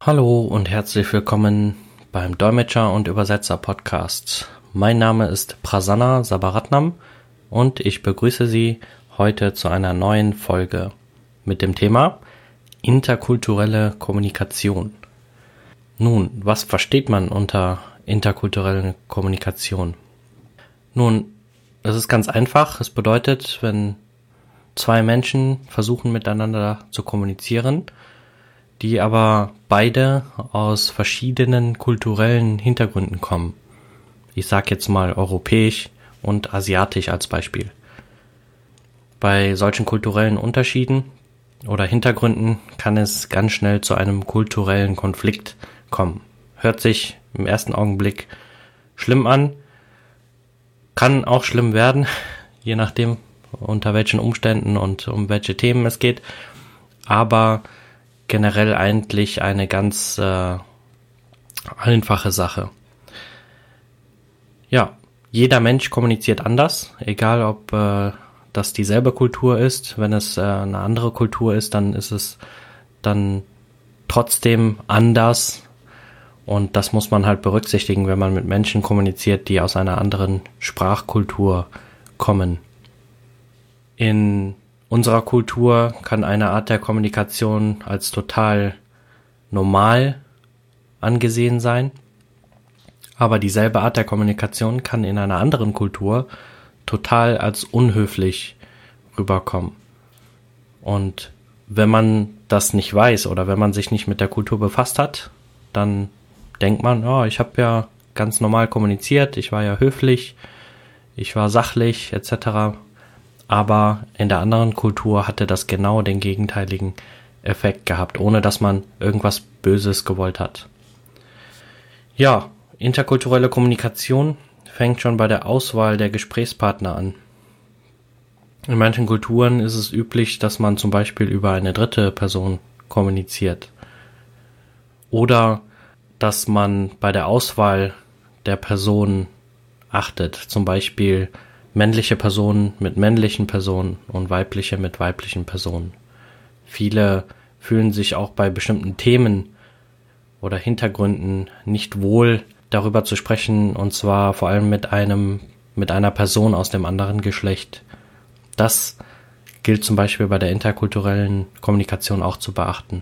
Hallo und herzlich willkommen beim Dolmetscher- und Übersetzer-Podcast. Mein Name ist Prasanna Sabaratnam und ich begrüße Sie heute zu einer neuen Folge mit dem Thema interkulturelle Kommunikation. Nun, was versteht man unter interkultureller Kommunikation? Nun, es ist ganz einfach. Es bedeutet, wenn zwei Menschen versuchen miteinander zu kommunizieren, die aber beide aus verschiedenen kulturellen Hintergründen kommen. Ich sage jetzt mal europäisch und asiatisch als Beispiel. Bei solchen kulturellen Unterschieden oder Hintergründen kann es ganz schnell zu einem kulturellen Konflikt kommen. Hört sich im ersten Augenblick schlimm an, kann auch schlimm werden, je nachdem unter welchen Umständen und um welche Themen es geht, aber generell eigentlich eine ganz einfache Sache. Ja, jeder Mensch kommuniziert anders, egal ob das dieselbe Kultur ist. Wenn es eine andere Kultur ist, dann ist es dann trotzdem anders. Und das muss man halt berücksichtigen, wenn man mit Menschen kommuniziert, die aus einer anderen Sprachkultur kommen. In unserer Kultur kann eine Art der Kommunikation als total normal angesehen sein, aber dieselbe Art der Kommunikation kann in einer anderen Kultur total als unhöflich rüberkommen. Und wenn man das nicht weiß oder wenn man sich nicht mit der Kultur befasst hat, dann denkt man, oh, ich habe ja ganz normal kommuniziert, ich war ja höflich, ich war sachlich etc., aber in der anderen Kultur hatte das genau den gegenteiligen Effekt gehabt, ohne dass man irgendwas Böses gewollt hat. Ja, interkulturelle Kommunikation fängt schon bei der Auswahl der Gesprächspartner an. In manchen Kulturen ist es üblich, dass man zum Beispiel über eine dritte Person kommuniziert. Oder dass man bei der Auswahl der Person achtet, zum Beispiel männliche Personen mit männlichen Personen und weibliche mit weiblichen Personen. Viele fühlen sich auch bei bestimmten Themen oder Hintergründen nicht wohl, darüber zu sprechen, und zwar vor allem mit einer Person aus dem anderen Geschlecht. Das gilt zum Beispiel bei der interkulturellen Kommunikation auch zu beachten.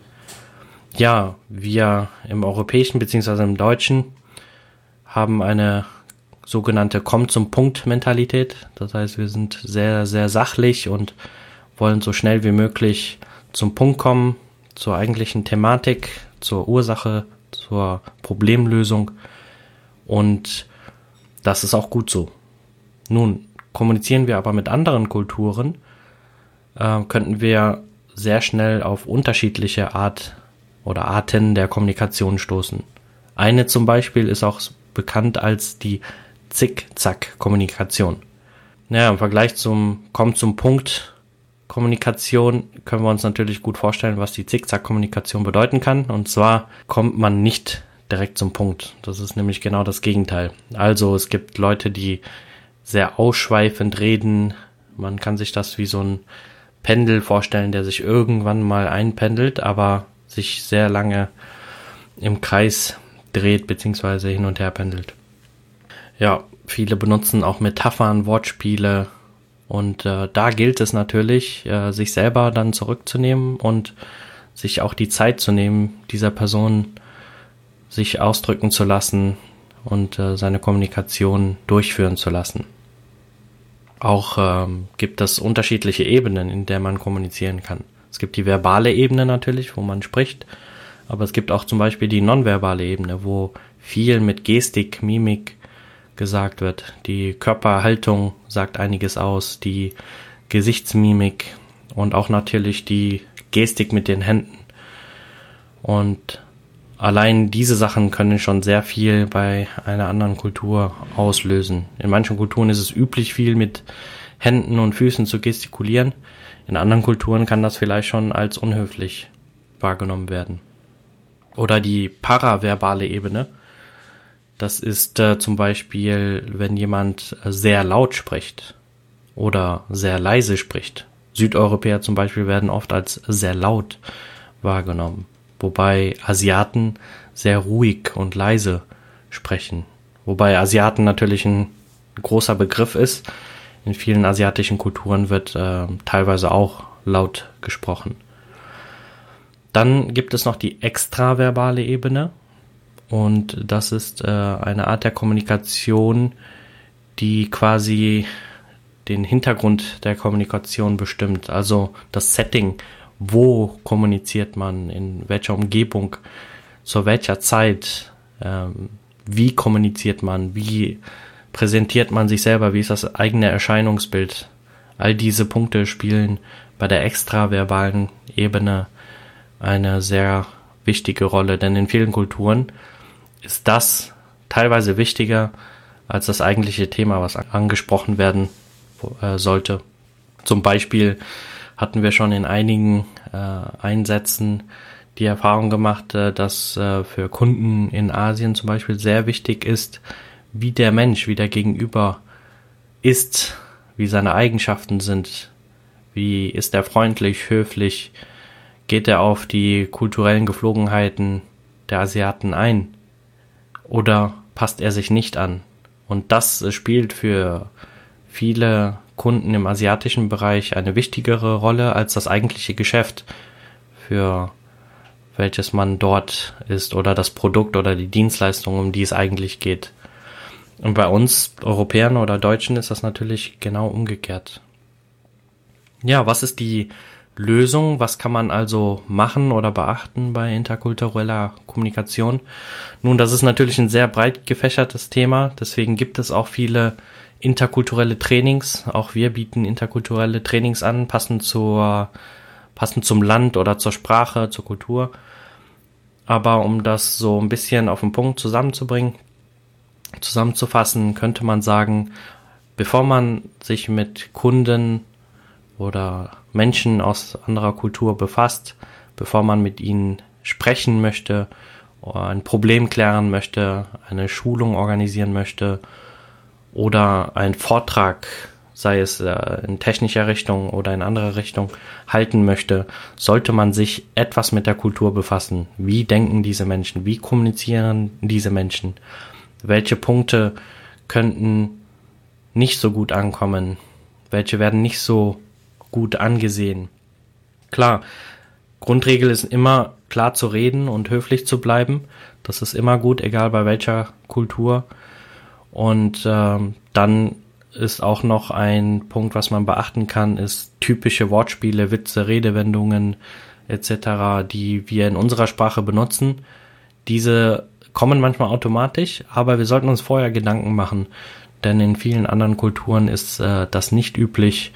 Ja, wir im Europäischen bzw. im Deutschen haben eine sogenannte Komm-zum-Punkt-Mentalität. Das heißt, wir sind sehr, sehr sachlich und wollen so schnell wie möglich zum Punkt kommen, zur eigentlichen Thematik, zur Ursache, zur Problemlösung. Und das ist auch gut so. Nun, kommunizieren wir aber mit anderen Kulturen, könnten wir sehr schnell auf unterschiedliche Arten der Kommunikation stoßen. Eine zum Beispiel ist auch bekannt als die Zickzack-Kommunikation. Naja, im Vergleich zum Komm-zum-Punkt-Kommunikation können wir uns natürlich gut vorstellen, was die Zickzack-Kommunikation bedeuten kann. Und zwar kommt man nicht direkt zum Punkt. Das ist nämlich genau das Gegenteil. Also es gibt Leute, die sehr ausschweifend reden. Man kann sich das wie so ein Pendel vorstellen, der sich irgendwann mal einpendelt, aber sich sehr lange im Kreis dreht bzw. hin und her pendelt. Ja, viele benutzen auch Metaphern, Wortspiele, und da gilt es natürlich, sich selber dann zurückzunehmen und sich auch die Zeit zu nehmen, dieser Person sich ausdrücken zu lassen und seine Kommunikation durchführen zu lassen. Auch gibt es unterschiedliche Ebenen, in der man kommunizieren kann. Es gibt die verbale Ebene natürlich, wo man spricht, aber es gibt auch zum Beispiel die nonverbale Ebene, wo viel mit Gestik, Mimik gesagt wird. Die Körperhaltung sagt einiges aus, die Gesichtsmimik und auch natürlich die Gestik mit den Händen. Und allein diese Sachen können schon sehr viel bei einer anderen Kultur auslösen. In manchen Kulturen ist es üblich, viel mit Händen und Füßen zu gestikulieren. In anderen Kulturen kann das vielleicht schon als unhöflich wahrgenommen werden. Oder die paraverbale Ebene. Das ist zum Beispiel, wenn jemand sehr laut spricht oder sehr leise spricht. Südeuropäer zum Beispiel werden oft als sehr laut wahrgenommen. wobei Asiaten sehr ruhig und leise sprechen. Wobei Asiaten natürlich ein großer Begriff ist. In vielen asiatischen Kulturen wird teilweise auch laut gesprochen. Dann gibt es noch die extraverbale Ebene und das ist eine Art der Kommunikation, die quasi den Hintergrund der Kommunikation bestimmt, also das Setting, wo kommuniziert man, in welcher Umgebung, zu welcher Zeit, wie kommuniziert man, wie präsentiert man sich selber, wie ist das eigene Erscheinungsbild. All diese Punkte spielen bei der extraverbalen Ebene eine sehr wichtige Rolle, denn in vielen Kulturen ist das teilweise wichtiger als das eigentliche Thema, was angesprochen werden sollte. Zum Beispiel hatten wir schon in einigen Einsätzen die Erfahrung gemacht, dass für Kunden in Asien zum Beispiel sehr wichtig ist, wie der Mensch, wie der Gegenüber ist, wie seine Eigenschaften sind, wie ist er freundlich, höflich, geht er auf die kulturellen Geflogenheiten der Asiaten ein oder passt er sich nicht an? Und das spielt für viele Kunden im asiatischen Bereich eine wichtigere Rolle als das eigentliche Geschäft, für welches man dort ist, oder das Produkt oder die Dienstleistung, um die es eigentlich geht. Und bei uns Europäern oder Deutschen ist das natürlich genau umgekehrt. Ja, was ist die Lösung? Was kann man also machen oder beachten bei interkultureller Kommunikation? Nun, das ist natürlich ein sehr breit gefächertes Thema, deswegen gibt es auch viele interkulturelle Trainings. Auch wir bieten interkulturelle Trainings an, passend zum Land oder zur Sprache, zur Kultur. Aber um das so ein bisschen auf den Punkt zusammenzufassen, könnte man sagen, bevor man sich mit Kunden oder Menschen aus anderer Kultur befasst, bevor man mit ihnen sprechen möchte, oder ein Problem klären möchte, eine Schulung organisieren möchte oder einen Vortrag, sei es in technischer Richtung oder in anderer Richtung, halten möchte, sollte man sich etwas mit der Kultur befassen. Wie denken diese Menschen? Wie kommunizieren diese Menschen? Welche Punkte könnten nicht so gut ankommen? Welche werden nicht so gut angesehen? Klar, Grundregel ist immer, klar zu reden und höflich zu bleiben. Das ist immer gut, egal bei welcher Kultur. Und dann ist auch noch ein Punkt, was man beachten kann, ist typische Wortspiele, Witze, Redewendungen etc., die wir in unserer Sprache benutzen. Diese kommen manchmal automatisch, aber wir sollten uns vorher Gedanken machen, denn in vielen anderen Kulturen ist das nicht üblich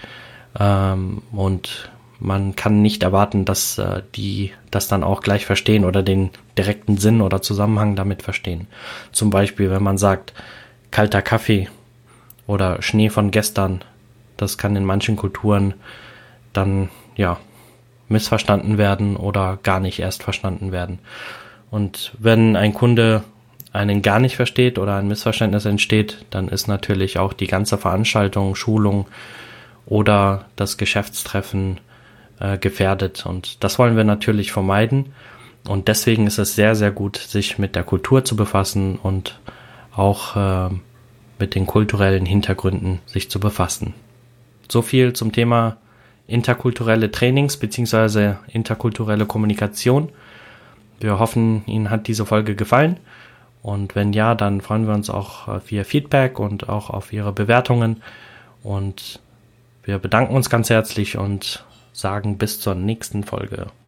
und man kann nicht erwarten, dass die das dann auch gleich verstehen oder den direkten Sinn oder Zusammenhang damit verstehen. Zum Beispiel, wenn man sagt, kalter Kaffee oder Schnee von gestern, das kann in manchen Kulturen dann missverstanden werden oder gar nicht erst verstanden werden. Und wenn ein Kunde einen gar nicht versteht oder ein Missverständnis entsteht, dann ist natürlich auch die ganze Veranstaltung, Schulung oder das Geschäftstreffen gefährdet. Und das wollen wir natürlich vermeiden. Und deswegen ist es sehr, sehr gut, sich mit der Kultur zu befassen und auch mit den kulturellen Hintergründen sich zu befassen. So viel zum Thema interkulturelle Trainings bzw. interkulturelle Kommunikation. Wir hoffen, Ihnen hat diese Folge gefallen. Und wenn ja, dann freuen wir uns auch auf Ihr Feedback und auch auf Ihre Bewertungen. Und wir bedanken uns ganz herzlich und sagen bis zur nächsten Folge.